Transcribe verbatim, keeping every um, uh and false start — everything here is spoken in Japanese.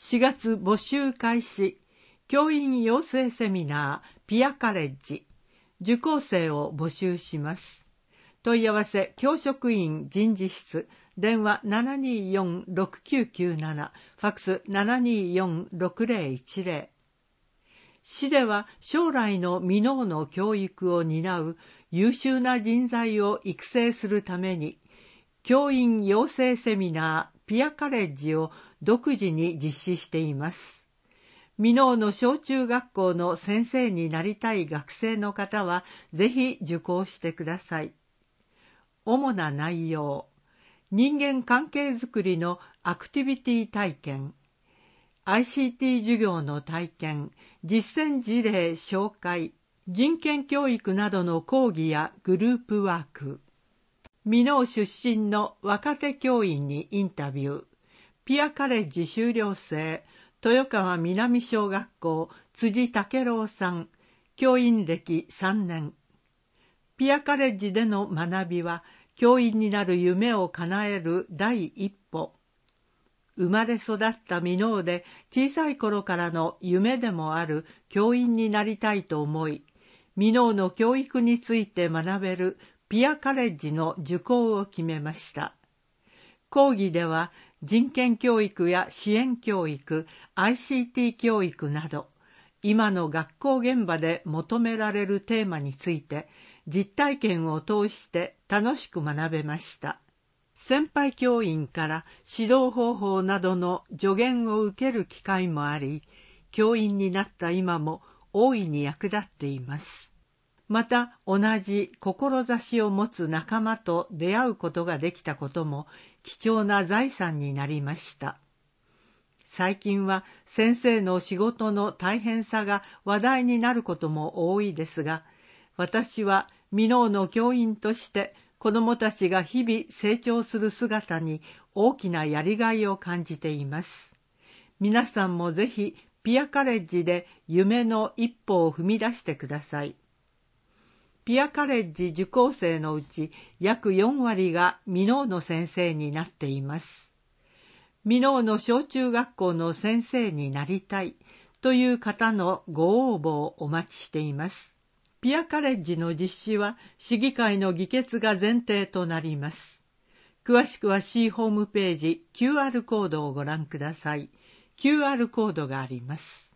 しがつ募集開始。教員養成セミナーピアカレッジ。受講生を募集します。問い合わせ教職員人事室。電話 ななにーよんろくきゅうきゅうなな、ファックス ななにーよんろくぜろいちぜろ。市では将来の未納の教育を担う優秀な人材を育成するために、教員養成セミナーピアカレッジを独自に実施しています。未納の小中学校の先生になりたい学生の方は、ぜひ受講してください。主な内容。人間関係づくりのアクティビティ体験、アイシーティー 授業の体験、実践事例紹介、人権教育などの講義やグループワーク、箕面出身の若手教員にインタビュー、ピアカレッジ修了生、豊川南小学校辻武郎さん、教員歴さんねん。ピアカレッジでの学びは、教員になる夢を叶える第一歩。生まれ育った箕面で小さい頃からの夢でもある教員になりたいと思い、箕面の教育について学べるピアカレッジの受講を決めました。講義では人権教育や支援教育、アイシーティー 教育など、今の学校現場で求められるテーマについて、実体験を通して楽しく学べました。先輩教員から指導方法などの助言を受ける機会もあり、教員になった今も大いに役立っています。また、同じ志を持つ仲間と出会うことができたことも貴重な財産になりました。最近は先生の仕事の大変さが話題になることも多いですが、私は箕面の教員として子どもたちが日々成長する姿に大きなやりがいを感じています。皆さんもぜひピアカレッジで夢の一歩を踏み出してください。ピアカレッジ受講生のうち約よんわりが箕面の先生になっています。箕面の小中学校の先生になりたいという方のご応募をお待ちしています。ピアカレッジの実施は市議会の議決が前提となります。詳しくは市ホームページ キューアール コードをご覧ください。キューアール コードがあります。